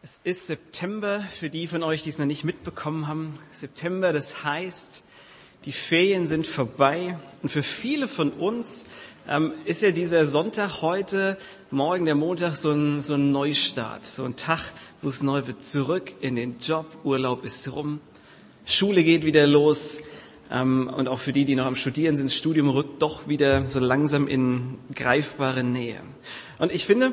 Es ist September, für die von euch, die es noch nicht mitbekommen haben. September, das heißt, die Ferien sind vorbei. Und für viele von uns ist ja dieser Sonntag heute, morgen der Montag, so ein Neustart. So ein Tag, wo es neu wird. Zurück in den Job, Urlaub ist rum, Schule geht wieder los. Und auch für die noch am Studieren sind, das Studium rückt doch wieder so langsam in greifbare Nähe. Und ich finde,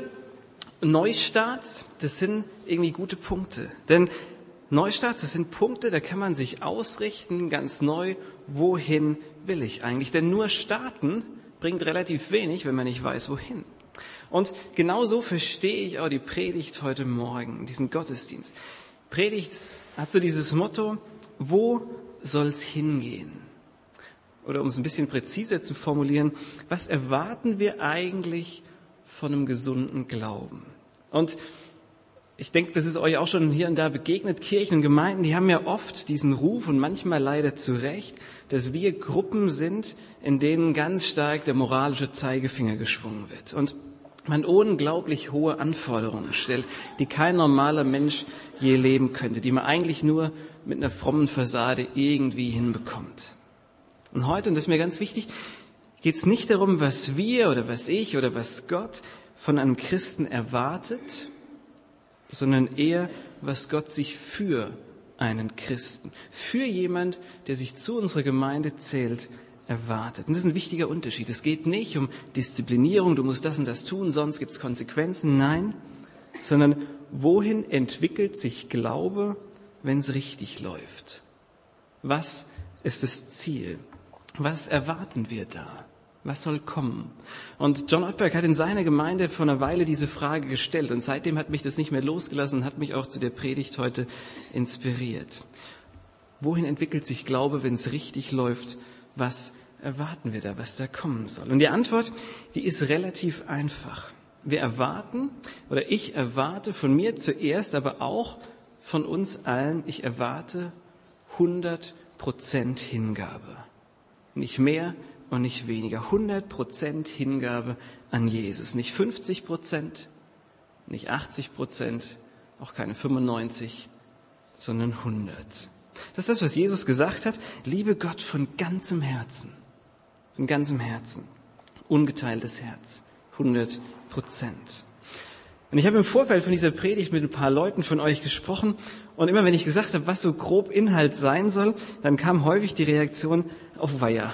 Neustarts, das sind irgendwie gute Punkte. Denn Neustarts, das sind Punkte, da kann man sich ausrichten, ganz neu, wohin will ich eigentlich? Denn nur starten bringt relativ wenig, wenn man nicht weiß, wohin. Und genauso verstehe ich auch die Predigt heute Morgen, diesen Gottesdienst. Predigt hat so dieses Motto, wo soll's hingehen? Oder um es ein bisschen präziser zu formulieren, was erwarten wir eigentlich von einem gesunden Glauben? Und ich denke, das ist euch auch schon hier und da begegnet. Kirchen und Gemeinden, die haben ja oft diesen Ruf und manchmal leider zu Recht, dass wir Gruppen sind, in denen ganz stark der moralische Zeigefinger geschwungen wird. Und man unglaublich hohe Anforderungen stellt, die kein normaler Mensch je leben könnte, die man eigentlich nur mit einer frommen Fassade irgendwie hinbekommt. Und heute, und das ist mir ganz wichtig, geht es nicht darum, was wir oder was ich oder was Gott von einem Christen erwartet, sondern eher, was Gott sich für einen Christen, für jemand, der sich zu unserer Gemeinde zählt, erwartet. Und das ist ein wichtiger Unterschied. Es geht nicht um Disziplinierung, du musst das und das tun, sonst gibt es Konsequenzen. Nein, sondern wohin entwickelt sich Glaube, wenn es richtig läuft? Was ist das Ziel? Was erwarten wir da? Was soll kommen? Und John Ortberg hat in seiner Gemeinde vor einer Weile diese Frage gestellt und seitdem hat mich das nicht mehr losgelassen und hat mich auch zu der Predigt heute inspiriert. Wohin entwickelt sich Glaube, wenn es richtig läuft? Was erwarten wir da, was da kommen soll? Und die Antwort, die ist relativ einfach. Wir erwarten, oder ich erwarte von mir zuerst, aber auch von uns allen, ich erwarte 100% Hingabe. Nicht mehr und nicht weniger. 100% Hingabe an Jesus. Nicht 50%, nicht 80%, auch keine 95%, sondern 100%. Das ist das, was Jesus gesagt hat. Liebe Gott von ganzem Herzen. Von ganzem Herzen. Ungeteiltes Herz. 100%. Und ich habe im Vorfeld von dieser Predigt mit ein paar Leuten von euch gesprochen und immer wenn ich gesagt habe, was so grob Inhalt sein soll, dann kam häufig die Reaktion, oh weia,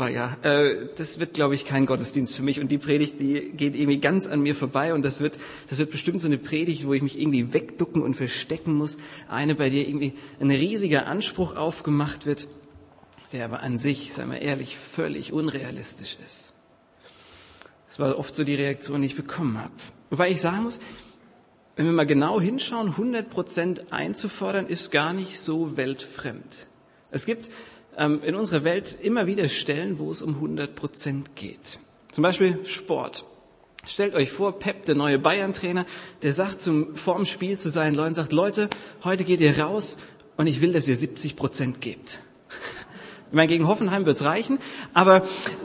das wird, glaube ich, kein Gottesdienst für mich und die Predigt, die geht irgendwie ganz an mir vorbei und das wird bestimmt so eine Predigt, wo ich mich irgendwie wegducken und verstecken muss, eine, bei der irgendwie ein riesiger Anspruch aufgemacht wird, der aber an sich, seien wir ehrlich, völlig unrealistisch ist. Das war oft so die Reaktion, die ich bekommen habe. Wobei ich sagen muss, wenn wir mal genau hinschauen, 100% einzufordern, ist gar nicht so weltfremd. Es gibt in unserer Welt immer wieder Stellen, wo es um 100% geht. Zum Beispiel Sport. Stellt euch vor, Pep, der neue Bayern-Trainer, der sagt vor dem Spiel zu seinen Leuten, sagt, Leute, heute geht ihr raus und ich will, dass ihr 70% gebt. Ich meine, gegen Hoffenheim wird's reichen, aber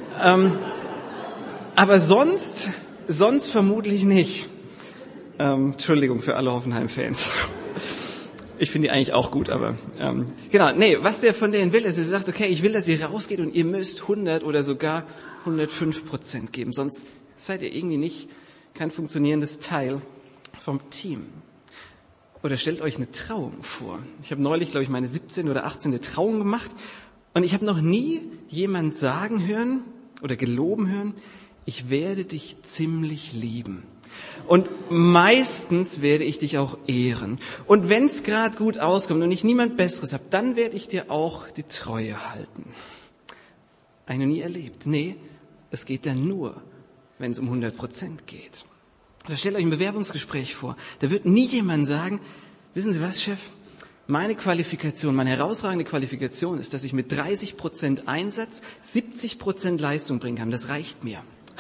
sonst vermutlich nicht. Entschuldigung für alle Hoffenheim-Fans. Ich finde die eigentlich auch gut, aber was der von denen will, ist, er sagt, okay, ich will, dass ihr rausgeht und ihr müsst 100 oder sogar 105% geben, sonst seid ihr irgendwie kein funktionierendes Teil vom Team. Oder stellt euch eine Trauung vor. Ich habe neulich, glaube ich, meine 17. oder 18. Trauung gemacht und ich habe noch nie jemand sagen hören oder geloben hören, ich werde dich ziemlich lieben. Und meistens werde ich dich auch ehren. Und wenn es gerade gut auskommt und ich niemand Besseres habe, dann werde ich dir auch die Treue halten. Eine nie erlebt. Nee, es geht dann nur, wenn es um 100% geht. Oder stellt euch ein Bewerbungsgespräch vor. Da wird nie jemand sagen, wissen Sie was, Chef? Meine herausragende Qualifikation ist, dass ich mit 30% Einsatz 70% Leistung bringen kann. Das reicht mir.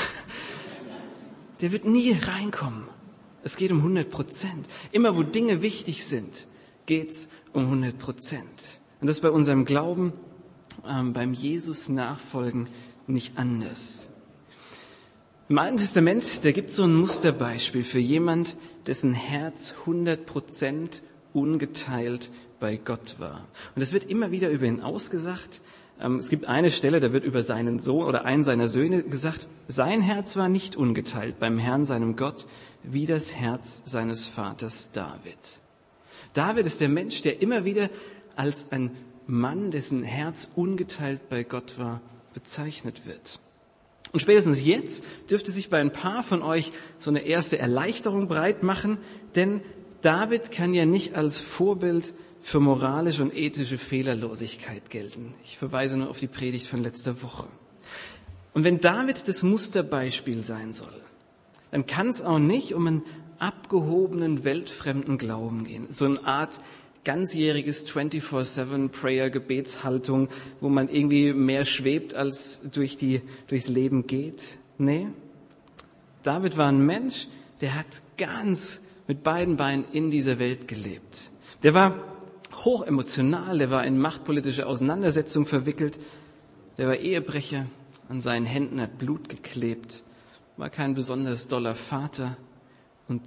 Der wird nie reinkommen. Es geht um 100%. Immer wo Dinge wichtig sind, geht's um 100%. Und das ist bei unserem Glauben, beim Jesus nachfolgen nicht anders. Im Alten Testament, da gibt es so ein Musterbeispiel für jemand, dessen Herz 100% ungeteilt bei Gott war. Und es wird immer wieder über ihn ausgesagt. Es gibt eine Stelle, da wird über seinen Sohn oder einen seiner Söhne gesagt, sein Herz war nicht ungeteilt beim Herrn, seinem Gott, wie das Herz seines Vaters David. David ist der Mensch, der immer wieder als ein Mann, dessen Herz ungeteilt bei Gott war, bezeichnet wird. Und spätestens jetzt dürfte sich bei ein paar von euch so eine erste Erleichterung breit machen, denn David kann ja nicht als Vorbild für moralische und ethische Fehlerlosigkeit gelten. Ich verweise nur auf die Predigt von letzter Woche. Und wenn David das Musterbeispiel sein soll, dann kann es auch nicht um einen abgehobenen, weltfremden Glauben gehen. So eine Art ganzjähriges 24/7 Prayer-Gebetshaltung, wo man irgendwie mehr schwebt, als durchs Leben geht. Nee, David war ein Mensch, der hat ganz mit beiden Beinen in dieser Welt gelebt. Der war hochemotional, der war in machtpolitische Auseinandersetzungen verwickelt, der war Ehebrecher, an seinen Händen hat Blut geklebt, war kein besonders doller Vater und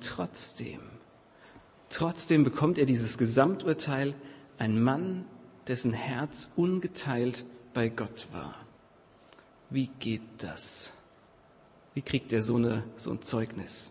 trotzdem bekommt er dieses Gesamturteil, ein Mann, dessen Herz ungeteilt bei Gott war. Wie geht das? Wie kriegt er so ein Zeugnis?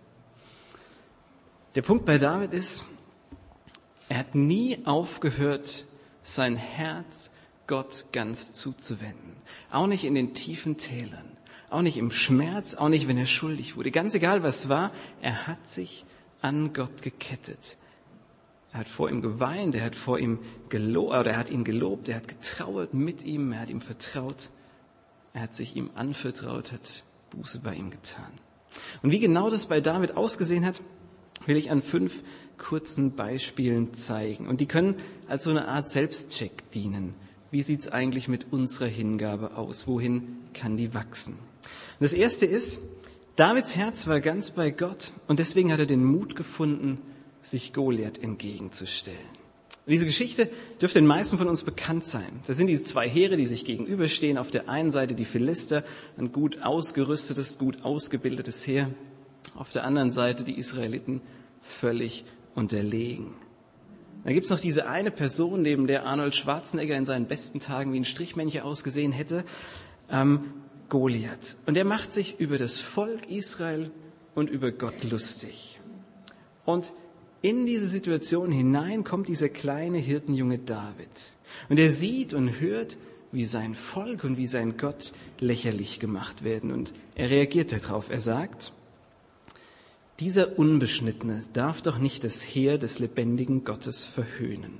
Der Punkt bei David ist, er hat nie aufgehört, sein Herz Gott ganz zuzuwenden. Auch nicht in den tiefen Tälern, auch nicht im Schmerz, auch nicht, wenn er schuldig wurde. Ganz egal, was war, er hat sich an Gott gekettet. Er hat vor ihm geweint, er hat ihn gelobt, er hat getrauert mit ihm, er hat ihm vertraut, er hat sich ihm anvertraut, hat Buße bei ihm getan. Und wie genau das bei David ausgesehen hat, will ich an 5 kurzen Beispielen zeigen. Und die können als so eine Art Selbstcheck dienen. Wie sieht's eigentlich mit unserer Hingabe aus? Wohin kann die wachsen? Und das erste ist, Davids Herz war ganz bei Gott und deswegen hat er den Mut gefunden, sich Goliath entgegenzustellen. Und diese Geschichte dürfte den meisten von uns bekannt sein. Das sind die 2 Heere, die sich gegenüberstehen. Auf der einen Seite die Philister, ein gut ausgerüstetes, gut ausgebildetes Heer. Auf der anderen Seite die Israeliten, völlig unterlegen. Dann gibt's noch diese eine Person, neben der Arnold Schwarzenegger in seinen besten Tagen wie ein Strichmännchen ausgesehen hätte, Goliath. Und er macht sich über das Volk Israel und über Gott lustig. Und in diese Situation hinein kommt dieser kleine Hirtenjunge David. Und er sieht und hört, wie sein Volk und wie sein Gott lächerlich gemacht werden. Und er reagiert darauf. Er sagt, dieser Unbeschnittene darf doch nicht das Heer des lebendigen Gottes verhöhnen.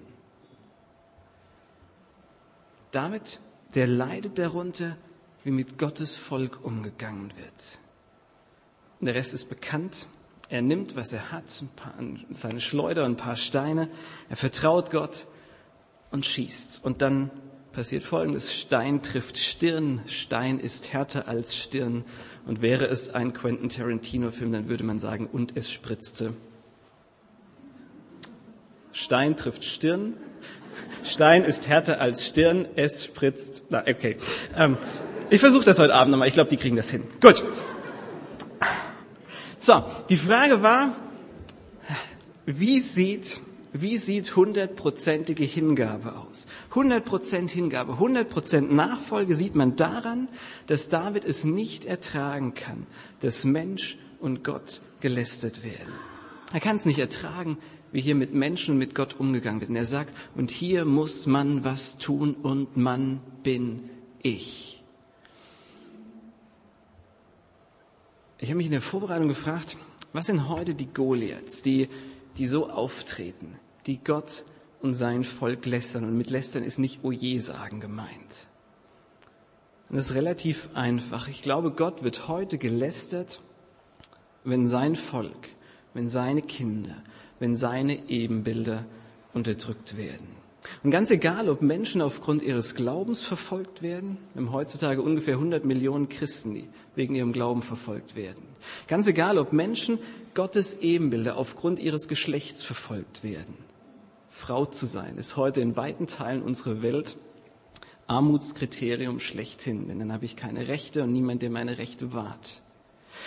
David, der leidet darunter, wie mit Gottes Volk umgegangen wird. Und der Rest ist bekannt. Er nimmt, was er hat, seine Schleuder und ein paar Steine. Er vertraut Gott und schießt. Und dann passiert Folgendes. Stein trifft Stirn. Stein ist härter als Stirn. Und wäre es ein Quentin Tarantino-Film, dann würde man sagen, und es spritzte. Stein trifft Stirn. Stein ist härter als Stirn. Es spritzt. Na, okay. Ich versuche das heute Abend nochmal. Ich glaube, die kriegen das hin. Gut. So, die Frage war, wie sieht 100%ige Hingabe aus? 100% Hingabe, 100% Nachfolge sieht man daran, dass David es nicht ertragen kann, dass Mensch und Gott gelästert werden. Er kann es nicht ertragen, wie hier mit Menschen und mit Gott umgegangen wird. Und er sagt, und hier muss man was tun und man bin ich. Ich habe mich in der Vorbereitung gefragt, was sind heute die Goliaths, die so auftreten, die Gott und sein Volk lästern. Und mit lästern ist nicht Oje sagen gemeint. Und das ist relativ einfach. Ich glaube, Gott wird heute gelästert, wenn sein Volk, wenn seine Kinder, wenn seine Ebenbilder unterdrückt werden. Und ganz egal, ob Menschen aufgrund ihres Glaubens verfolgt werden, wir haben heutzutage ungefähr 100 Millionen Christen, die wegen ihrem Glauben verfolgt werden. Ganz egal, ob Menschen Gottes Ebenbilder aufgrund ihres Geschlechts verfolgt werden. Frau zu sein ist heute in weiten Teilen unserer Welt Armutskriterium schlechthin, denn dann habe ich keine Rechte und niemand, der meine Rechte wahrt.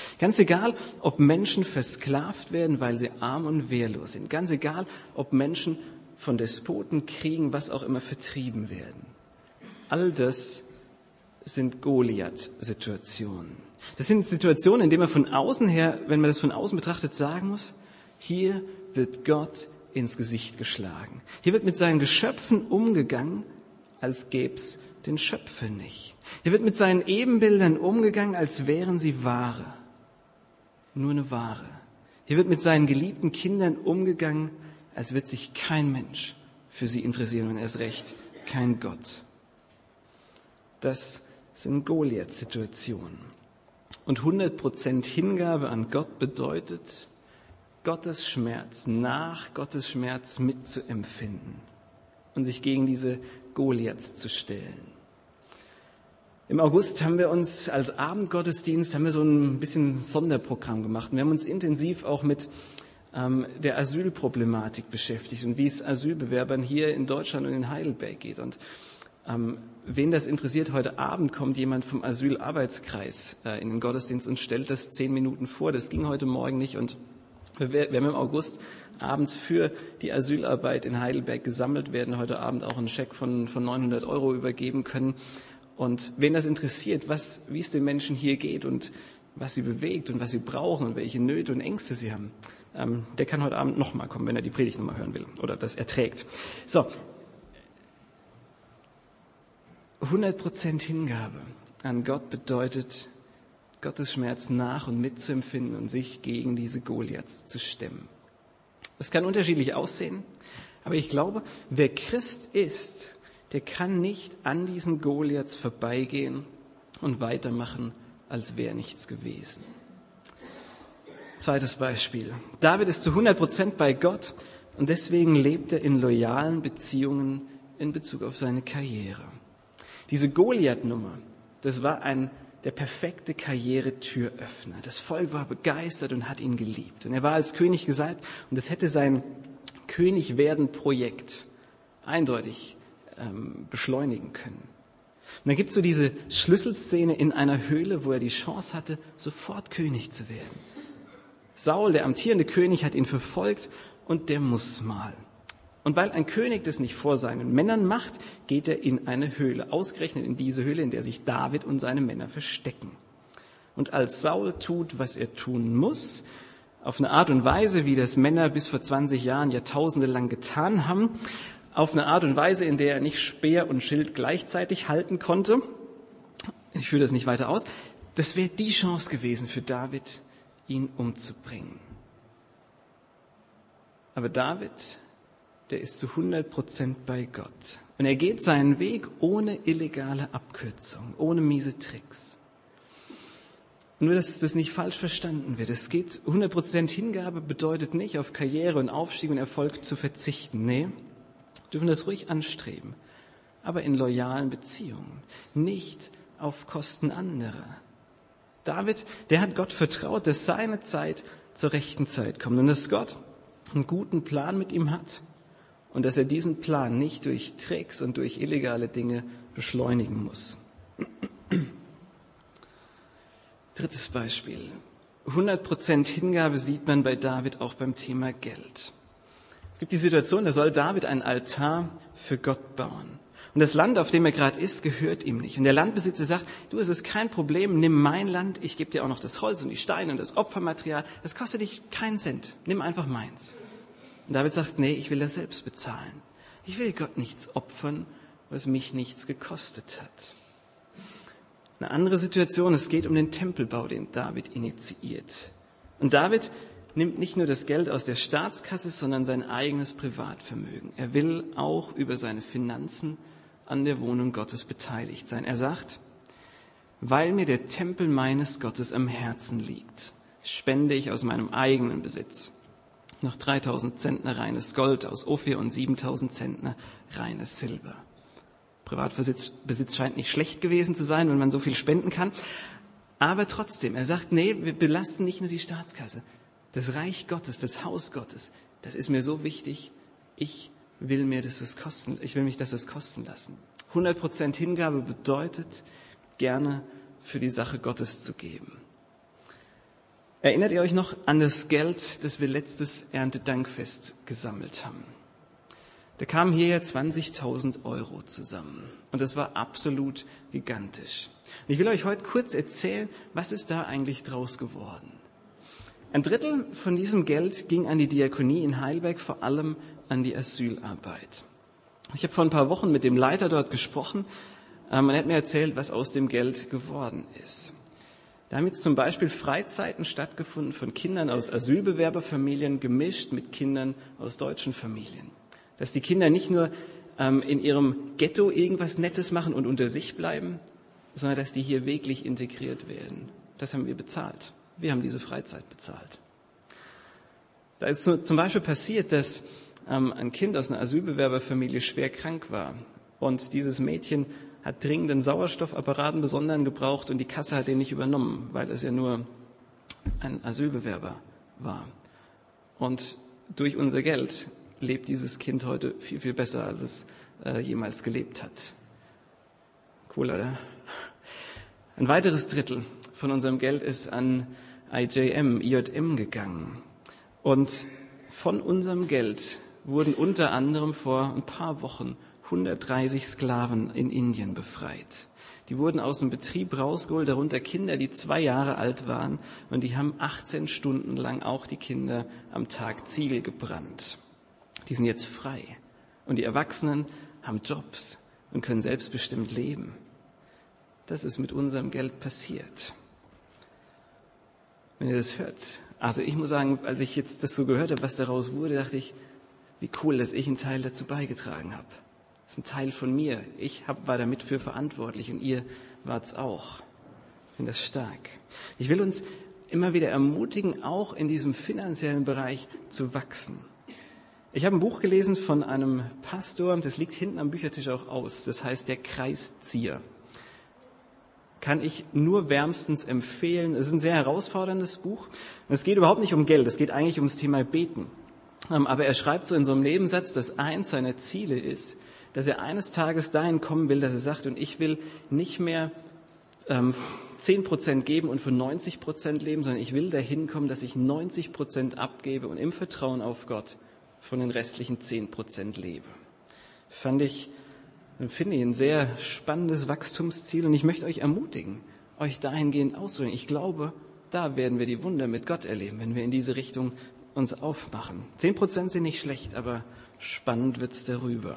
Ganz egal, ob Menschen versklavt werden, weil sie arm und wehrlos sind. Ganz egal, ob Menschen von Despoten, Kriegen, was auch immer vertrieben werden. All das sind Goliath-Situationen. Das sind Situationen, in denen man von außen her, wenn man das von außen betrachtet, sagen muss, hier wird Gott ins Gesicht geschlagen. Hier wird mit seinen Geschöpfen umgegangen, als gäb's den Schöpfer nicht. Hier wird mit seinen Ebenbildern umgegangen, als wären sie Ware. Nur eine Ware. Hier wird mit seinen geliebten Kindern umgegangen, als wird sich kein Mensch für sie interessieren und erst recht kein Gott. Das sind Goliath-Situationen. Und 100% Hingabe an Gott bedeutet, Gottes Schmerz nach Gottes Schmerz mitzuempfinden und sich gegen diese Goliaths zu stellen. Im August haben wir uns als Abendgottesdienst so ein bisschen Sonderprogramm gemacht. Wir haben uns intensiv auch mit der Asylproblematik beschäftigt und wie es Asylbewerbern hier in Deutschland und in Heidelberg geht. Und wen das interessiert, heute Abend kommt jemand vom Asylarbeitskreis in den Gottesdienst und stellt das 10 Minuten vor. Das ging heute Morgen nicht und wir haben im August abends für die Asylarbeit in Heidelberg gesammelt, werden heute Abend auch einen Scheck von 900 € übergeben können. Und wen das interessiert, wie es den Menschen hier geht und was sie bewegt und was sie brauchen und welche Nöte und Ängste sie haben, der kann heute Abend nochmal kommen, wenn er die Predigt nochmal hören will oder das erträgt. So, 100% Hingabe an Gott bedeutet, Gottes Schmerz nach und mitzuempfinden und sich gegen diese Goliaths zu stemmen. Das kann unterschiedlich aussehen, aber ich glaube, wer Christ ist, der kann nicht an diesen Goliaths vorbeigehen und weitermachen, als wäre nichts gewesen. Zweites Beispiel. David ist zu 100% bei Gott und deswegen lebt er in loyalen Beziehungen in Bezug auf seine Karriere. Diese Goliath-Nummer, das war der perfekte Karrieretüröffner. Das Volk war begeistert und hat ihn geliebt. Und er war als König gesalbt und es hätte sein Königwerden-Projekt eindeutig beschleunigen können. Und dann gibt es so diese Schlüsselszene in einer Höhle, wo er die Chance hatte, sofort König zu werden. Saul, der amtierende König, hat ihn verfolgt und der muss mal. Und weil ein König das nicht vor seinen Männern macht, geht er in eine Höhle, ausgerechnet in diese Höhle, in der sich David und seine Männer verstecken. Und als Saul tut, was er tun muss, auf eine Art und Weise, wie das Männer bis vor 20 Jahren Jahrtausende lang getan haben, auf eine Art und Weise, in der er nicht Speer und Schild gleichzeitig halten konnte. Ich führe das nicht weiter aus. Das wäre die Chance gewesen für David, ihn umzubringen. Aber David, der ist zu 100% bei Gott. Und er geht seinen Weg ohne illegale Abkürzung, ohne miese Tricks. Nur, dass das nicht falsch verstanden wird. Es geht, 100% Hingabe bedeutet nicht, auf Karriere und Aufstieg und Erfolg zu verzichten. Nee, dürfen das ruhig anstreben, aber in loyalen Beziehungen, nicht auf Kosten anderer. David, der hat Gott vertraut, dass seine Zeit zur rechten Zeit kommt und dass Gott einen guten Plan mit ihm hat und dass er diesen Plan nicht durch Tricks und durch illegale Dinge beschleunigen muss. Drittes Beispiel. 100% Hingabe sieht man bei David auch beim Thema Geld. Es gibt die Situation, da soll David einen Altar für Gott bauen. Und das Land, auf dem er gerade ist, gehört ihm nicht. Und der Landbesitzer sagt, du, es ist kein Problem, nimm mein Land, ich gebe dir auch noch das Holz und die Steine und das Opfermaterial. Das kostet dich keinen Cent, nimm einfach meins. Und David sagt, nee, ich will das selbst bezahlen. Ich will Gott nichts opfern, was mich nichts gekostet hat. Eine andere Situation, es geht um den Tempelbau, den David initiiert. Und David nimmt nicht nur das Geld aus der Staatskasse, sondern sein eigenes Privatvermögen. Er will auch über seine Finanzen an der Wohnung Gottes beteiligt sein. Er sagt, weil mir der Tempel meines Gottes am Herzen liegt, spende ich aus meinem eigenen Besitz noch 3000 Zentner reines Gold aus Ophir und 7000 Zentner reines Silber. Privatbesitz scheint nicht schlecht gewesen zu sein, wenn man so viel spenden kann. Aber trotzdem, er sagt, nee, wir belasten nicht nur die Staatskasse. Das Reich Gottes, das Haus Gottes, das ist mir so wichtig, ich will mich das was kosten lassen. 100% Hingabe bedeutet, gerne für die Sache Gottes zu geben. Erinnert ihr euch noch an das Geld, das wir letztes Erntedankfest gesammelt haben? Da kamen hierher 20.000 Euro zusammen. Und das war absolut gigantisch. Und ich will euch heute kurz erzählen, was ist da eigentlich draus geworden? Ein Drittel von diesem Geld ging an die Diakonie in Heidelberg, vor allem an die Asylarbeit. Ich habe vor ein paar Wochen mit dem Leiter dort gesprochen und er hat mir erzählt, was aus dem Geld geworden ist. Da haben jetzt zum Beispiel Freizeiten stattgefunden von Kindern aus Asylbewerberfamilien gemischt mit Kindern aus deutschen Familien. Dass die Kinder nicht nur in ihrem Ghetto irgendwas Nettes machen und unter sich bleiben, sondern dass die hier wirklich integriert werden. Das haben wir bezahlt. Wir haben diese Freizeit bezahlt. Da ist zum Beispiel passiert, dass ein Kind aus einer Asylbewerberfamilie schwer krank war. Und dieses Mädchen hat dringend einen Sauerstoffapparat einen besonderen gebraucht und die Kasse hat den nicht übernommen, weil es ja nur ein Asylbewerber war. Und durch unser Geld lebt dieses Kind heute viel, viel besser, als es jemals gelebt hat. Cool, oder? Ein weiteres Drittel von unserem Geld ist an IJM gegangen. Und von unserem Geld wurden unter anderem vor ein paar Wochen 130 Sklaven in Indien befreit. Die wurden aus dem Betrieb rausgeholt, darunter Kinder, die 2 Jahre alt waren. Und die haben 18 Stunden lang auch die Kinder am Tag Ziegel gebrannt. Die sind jetzt frei. Und die Erwachsenen haben Jobs und können selbstbestimmt leben. Das ist mit unserem Geld passiert. Wenn ihr das hört, also ich muss sagen, als ich jetzt das so gehört habe, was daraus wurde, dachte ich, wie cool, dass ich einen Teil dazu beigetragen habe. Das ist ein Teil von mir. Ich war damit für verantwortlich und ihr wart's auch. Ich finde das stark. Ich will uns immer wieder ermutigen, auch in diesem finanziellen Bereich zu wachsen. Ich habe ein Buch gelesen von einem Pastor, das liegt hinten am Büchertisch auch aus. Das heißt Der Kreiszieher. Kann ich nur wärmstens empfehlen. Es ist ein sehr herausforderndes Buch. Es geht überhaupt nicht um Geld, es geht eigentlich ums Thema Beten. Aber er schreibt so in so einem Nebensatz, dass eins seiner Ziele ist, dass er eines Tages dahin kommen will, dass er sagt, und ich will nicht mehr 10% geben und von 90% leben, sondern ich will dahin kommen, dass ich 90% abgebe und im Vertrauen auf Gott von den restlichen 10% lebe. Finde ich ein sehr spannendes Wachstumsziel und ich möchte euch ermutigen, euch dahingehend auszudrücken. Ich glaube, da werden wir die Wunder mit Gott erleben, wenn wir in diese Richtung uns aufmachen. 10% sind nicht schlecht, aber spannend wird's darüber.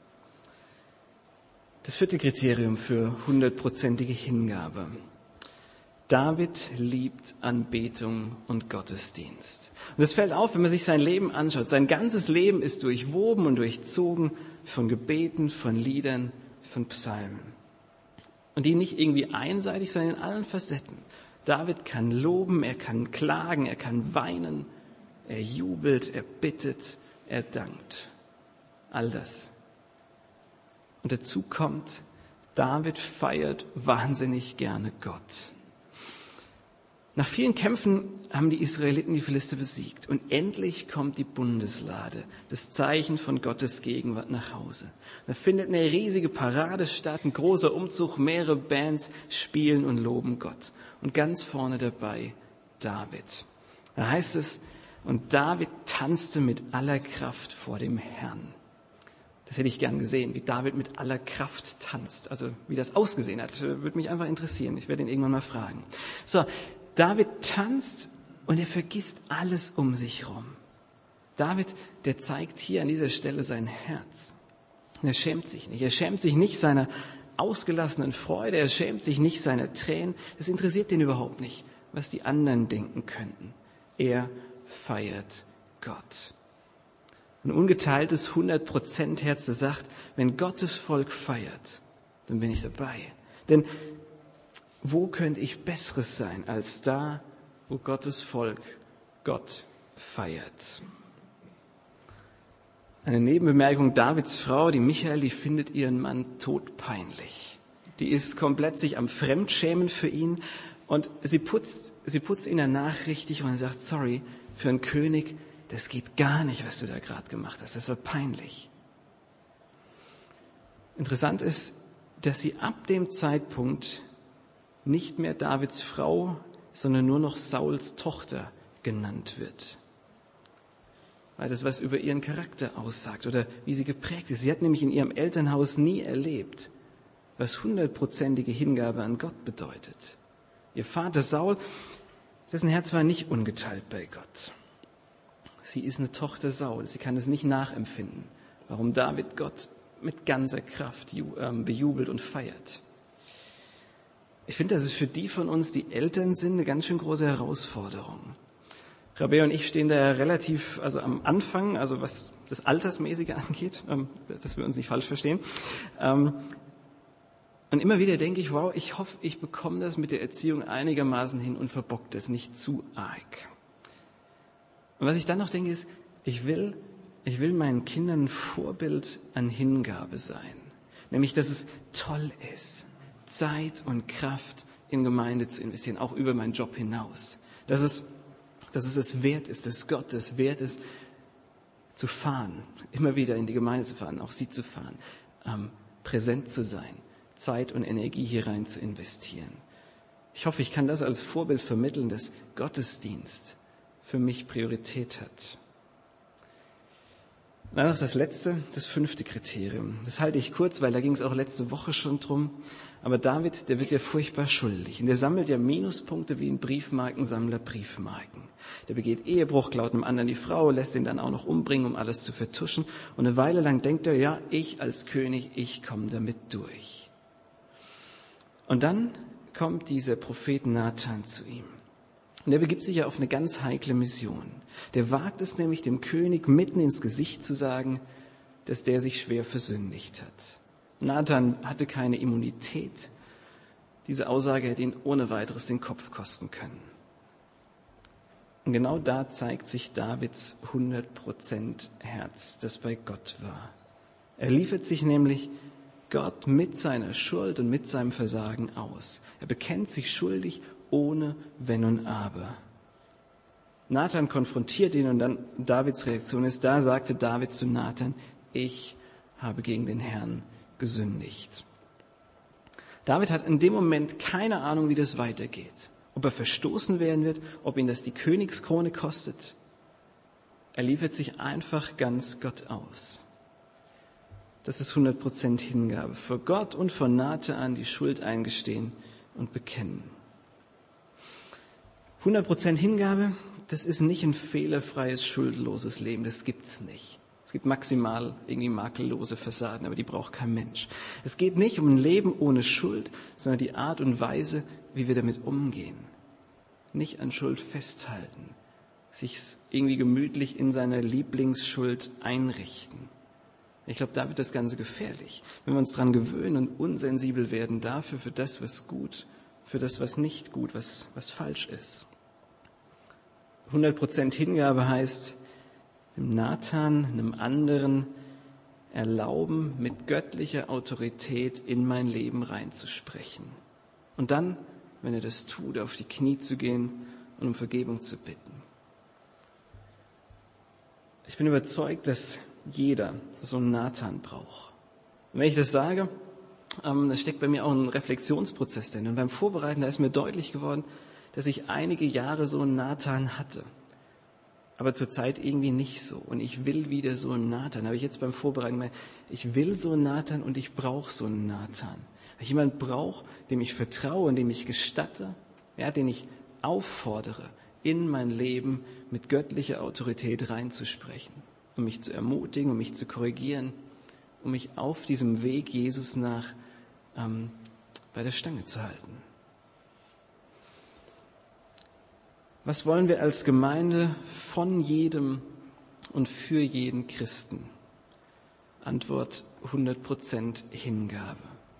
Das 4. Kriterium für 100%ige Hingabe. David liebt Anbetung und Gottesdienst. Und es fällt auf, wenn man sich sein Leben anschaut. Sein ganzes Leben ist durchwoben und durchzogen von Gebeten, von Liedern, von Psalmen. Und die nicht irgendwie einseitig, sondern in allen Facetten. David kann loben, er kann klagen, er kann weinen, er jubelt, er bittet, er dankt. All das. Und dazu kommt, David feiert wahnsinnig gerne Gott. Nach vielen Kämpfen haben die Israeliten die Philister besiegt. Und endlich kommt die Bundeslade, das Zeichen von Gottes Gegenwart, nach Hause. Da findet eine riesige Parade statt, ein großer Umzug, mehrere Bands spielen und loben Gott. Und ganz vorne dabei David. Da heißt es, und David tanzte mit aller Kraft vor dem Herrn. Das hätte ich gern gesehen, wie David mit aller Kraft tanzt. Also wie das ausgesehen hat, würde mich einfach interessieren. Ich werde ihn irgendwann mal fragen. So, David tanzt und er vergisst alles um sich herum. David, der zeigt hier an dieser Stelle sein Herz. Und er schämt sich nicht. Er schämt sich nicht seiner ausgelassenen Freude. Er schämt sich nicht seiner Tränen. Das interessiert ihn überhaupt nicht, was die anderen denken könnten. Er feiert Gott. Ein ungeteiltes 100% Herz, das sagt, wenn Gottes Volk feiert, dann bin ich dabei. Denn wo könnte ich Besseres sein als da, wo Gottes Volk Gott feiert? Eine Nebenbemerkung, Davids Frau, die Michael, die findet ihren Mann todpeinlich. Die ist komplett sich am Fremdschämen für ihn und sie putzt ihn danach richtig und sagt, sorry, für einen König, das geht gar nicht, was du da gerade gemacht hast. Das war peinlich. Interessant ist, dass sie ab dem Zeitpunkt nicht mehr Davids Frau, sondern nur noch Sauls Tochter genannt wird. Weil das was über ihren Charakter aussagt oder wie sie geprägt ist. Sie hat nämlich in ihrem Elternhaus nie erlebt, was 100%ige Hingabe an Gott bedeutet. Ihr Vater Saul, dessen Herz war nicht ungeteilt bei Gott. Sie ist eine Tochter Saul, sie kann es nicht nachempfinden, warum David Gott mit ganzer Kraft bejubelt und feiert. Ich finde, das ist für die von uns, die Eltern sind, eine ganz schön große Herausforderung. Rabea und ich stehen da relativ, am Anfang, was das Altersmäßige angeht, dass wir uns nicht falsch verstehen. Und immer wieder denke ich, wow, ich hoffe, ich bekomme das mit der Erziehung einigermaßen hin und verbocke das nicht zu arg. Und was ich dann noch denke ist, ich will meinen Kindern ein Vorbild an Hingabe sein. Nämlich, dass es toll ist, Zeit und Kraft in Gemeinde zu investieren, auch über meinen Job hinaus. Dass es wert ist, dass Gott es wert ist, zu fahren, immer wieder in die Gemeinde zu fahren, auch sie zu fahren, präsent zu sein, Zeit und Energie hier rein zu investieren. Ich hoffe, ich kann das als Vorbild vermitteln, dass Gottesdienst für mich Priorität hat. Dann noch das letzte, das 5. Kriterium. Das halte ich kurz, weil da ging es auch letzte Woche schon drum. Aber David, der wird ja furchtbar schuldig. Und der sammelt ja Minuspunkte wie ein Briefmarkensammler Briefmarken. Der begeht Ehebruch, klaut einem anderen die Frau, lässt ihn dann auch noch umbringen, um alles zu vertuschen. Und eine Weile lang denkt er, ja, ich als König, ich komme damit durch. Und dann kommt dieser Prophet Nathan zu ihm. Und der begibt sich ja auf eine ganz heikle Mission. Der wagt es nämlich, dem König mitten ins Gesicht zu sagen, dass der sich schwer versündigt hat. Nathan hatte keine Immunität. Diese Aussage hätte ihn ohne weiteres den Kopf kosten können. Und genau da zeigt sich Davids 100% Herz, das bei Gott war. Er liefert sich nämlich Gott mit seiner Schuld und mit seinem Versagen aus. Er bekennt sich schuldig ohne Wenn und Aber. Nathan konfrontiert ihn und dann Davids Reaktion ist, da sagte David zu Nathan, ich habe gegen den Herrn gesündigt. David hat in dem Moment keine Ahnung, wie das weitergeht. Ob er verstoßen werden wird, ob ihn das die Königskrone kostet. Er liefert sich einfach ganz Gott aus. Das ist 100% Hingabe. Vor Gott und vor Nathan die Schuld eingestehen und bekennen. 100% Hingabe, das ist nicht ein fehlerfreies, schuldloses Leben. Das gibt's nicht. Es gibt maximal irgendwie makellose Fassaden, aber die braucht kein Mensch. Es geht nicht um ein Leben ohne Schuld, sondern die Art und Weise, wie wir damit umgehen. Nicht an Schuld festhalten, sich irgendwie gemütlich in seiner Lieblingsschuld einrichten. Ich glaube, da wird das Ganze gefährlich, wenn wir uns dran gewöhnen und unsensibel werden dafür, für das, was gut, für das, was nicht gut, was falsch ist. 100% Hingabe heißt, dem Nathan, einem anderen, erlauben, mit göttlicher Autorität in mein Leben reinzusprechen. Und dann, wenn er das tut, auf die Knie zu gehen und um Vergebung zu bitten. Ich bin überzeugt, dass jeder so einen Nathan braucht. Und wenn ich das sage, da steckt bei mir auch ein Reflexionsprozess drin. Und beim Vorbereiten, da ist mir deutlich geworden, dass ich einige Jahre so einen Nathan hatte. Aber zurzeit irgendwie nicht so. Und ich will wieder so einen Nathan. Habe ich jetzt beim Vorbereiten gemerkt, ich will so einen Nathan und ich brauche so einen Nathan. Weil ich jemanden brauche, dem ich vertraue und dem ich gestatte, ja, den ich auffordere, in mein Leben mit göttlicher Autorität reinzusprechen. Um mich zu ermutigen, um mich zu korrigieren, um mich auf diesem Weg Jesus nach bei der Stange zu halten. Was wollen wir als Gemeinde von jedem und für jeden Christen? Antwort 100% Hingabe.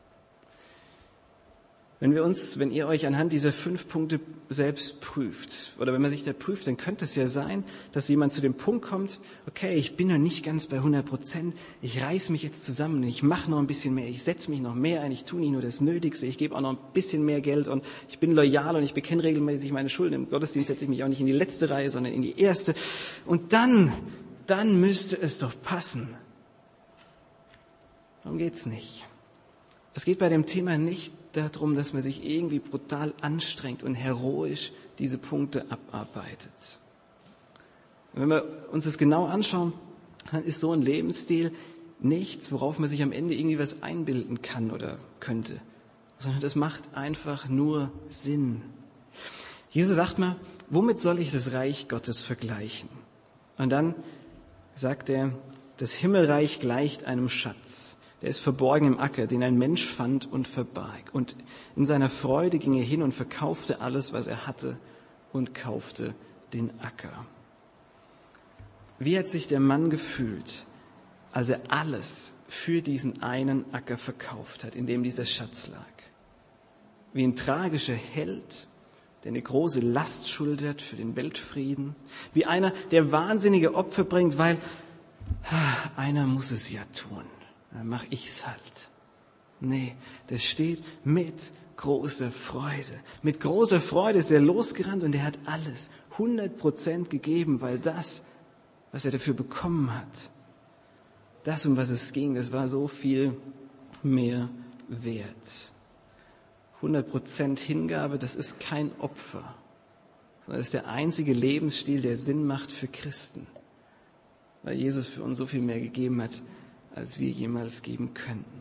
Wenn ihr euch anhand dieser 5 Punkte selbst prüft, oder wenn man sich da prüft, dann könnte es ja sein, dass jemand zu dem Punkt kommt, okay, ich bin noch nicht ganz bei 100%, ich reiß mich jetzt zusammen und ich mache noch ein bisschen mehr, ich setze mich noch mehr ein, ich tue nicht nur das Nötigste, ich gebe auch noch ein bisschen mehr Geld und ich bin loyal und ich bekenne regelmäßig meine Schulden. Im Gottesdienst setze ich mich auch nicht in die letzte Reihe, sondern in die erste. Und dann müsste es doch passen. Darum geht's nicht. Es geht bei dem Thema nicht darum, dass man sich irgendwie brutal anstrengt und heroisch diese Punkte abarbeitet. Und wenn wir uns das genau anschauen, dann ist so ein Lebensstil nichts, worauf man sich am Ende irgendwie was einbilden kann oder könnte, sondern das macht einfach nur Sinn. Jesus sagt mal, womit soll ich das Reich Gottes vergleichen? Und dann sagt er, das Himmelreich gleicht einem Schatz. Der ist verborgen im Acker, den ein Mensch fand und verbarg. Und in seiner Freude ging er hin und verkaufte alles, was er hatte, und kaufte den Acker. Wie hat sich der Mann gefühlt, als er alles für diesen einen Acker verkauft hat, in dem dieser Schatz lag? Wie ein tragischer Held, der eine große Last schultert für den Weltfrieden. Wie einer, der wahnsinnige Opfer bringt, weil einer muss es ja tun. Dann mach ich's halt. Nee, der steht mit großer Freude. Mit großer Freude ist er losgerannt und er hat alles 100% gegeben, weil das, was er dafür bekommen hat, das, um was es ging, das war so viel mehr wert. 100% Hingabe, das ist kein Opfer, sondern das ist der einzige Lebensstil, der Sinn macht für Christen, weil Jesus für uns so viel mehr gegeben hat, als wir jemals geben könnten.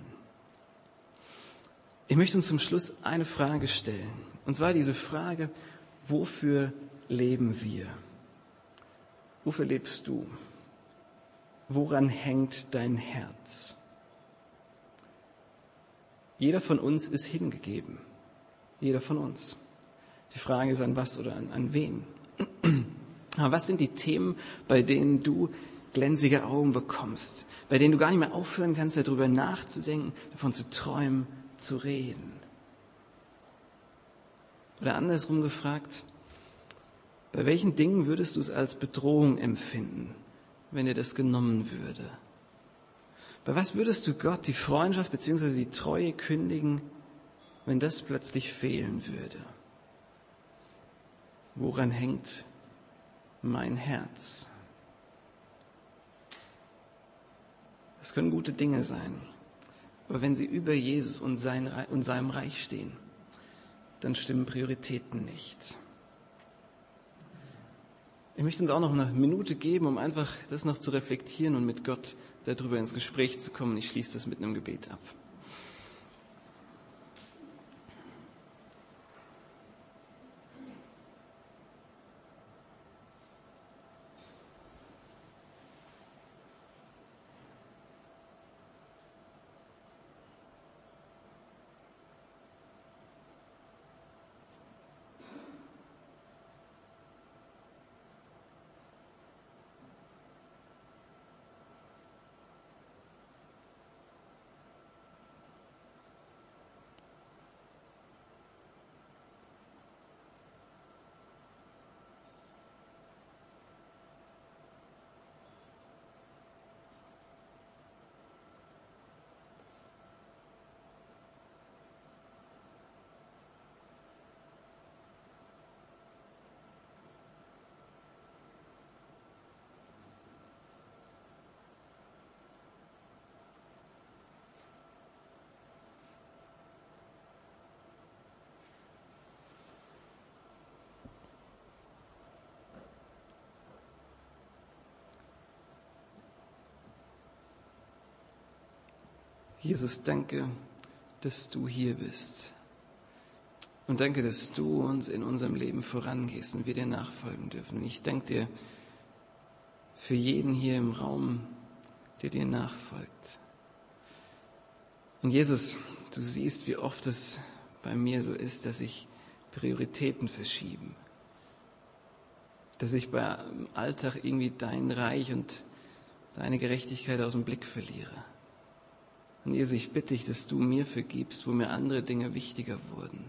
Ich möchte uns zum Schluss eine Frage stellen, und zwar diese Frage, wofür leben wir? Wofür lebst du? Woran hängt dein Herz? Jeder von uns ist hingegeben. Jeder von uns. Die Frage ist, an was oder an wen? Aber was sind die Themen, bei denen du glänzige Augen bekommst, bei denen du gar nicht mehr aufhören kannst, darüber nachzudenken, davon zu träumen, zu reden? Oder andersrum gefragt, bei welchen Dingen würdest du es als Bedrohung empfinden, wenn dir das genommen würde? Bei was würdest du Gott die Freundschaft bzw. die Treue kündigen, wenn das plötzlich fehlen würde? Woran hängt mein Herz? Das können gute Dinge sein, aber wenn sie über Jesus und seinem Reich stehen, dann stimmen Prioritäten nicht. Ich möchte uns auch noch eine Minute geben, um einfach das noch zu reflektieren und mit Gott darüber ins Gespräch zu kommen. Ich schließe das mit einem Gebet ab. Jesus, danke, dass du hier bist. Und danke, dass du uns in unserem Leben vorangehst und wir dir nachfolgen dürfen. Und ich danke dir für jeden hier im Raum, der dir nachfolgt. Und Jesus, du siehst, wie oft es bei mir so ist, dass ich Prioritäten verschiebe. Dass ich beim Alltag irgendwie dein Reich und deine Gerechtigkeit aus dem Blick verliere. Und Jesus, ich bitte dich, dass du mir vergibst, wo mir andere Dinge wichtiger wurden.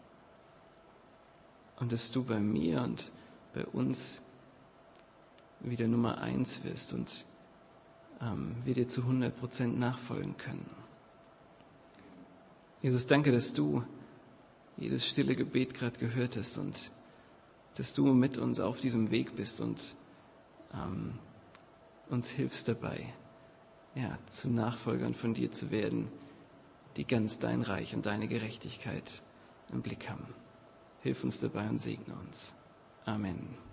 Und dass du bei mir und bei uns wieder Nummer 1 wirst und wir dir zu 100% nachfolgen können. Jesus, danke, dass du jedes stille Gebet gerade gehört hast und dass du mit uns auf diesem Weg bist und uns hilfst dabei, zu Nachfolgern von dir zu werden, die ganz dein Reich und deine Gerechtigkeit im Blick haben. Hilf uns dabei und segne uns. Amen.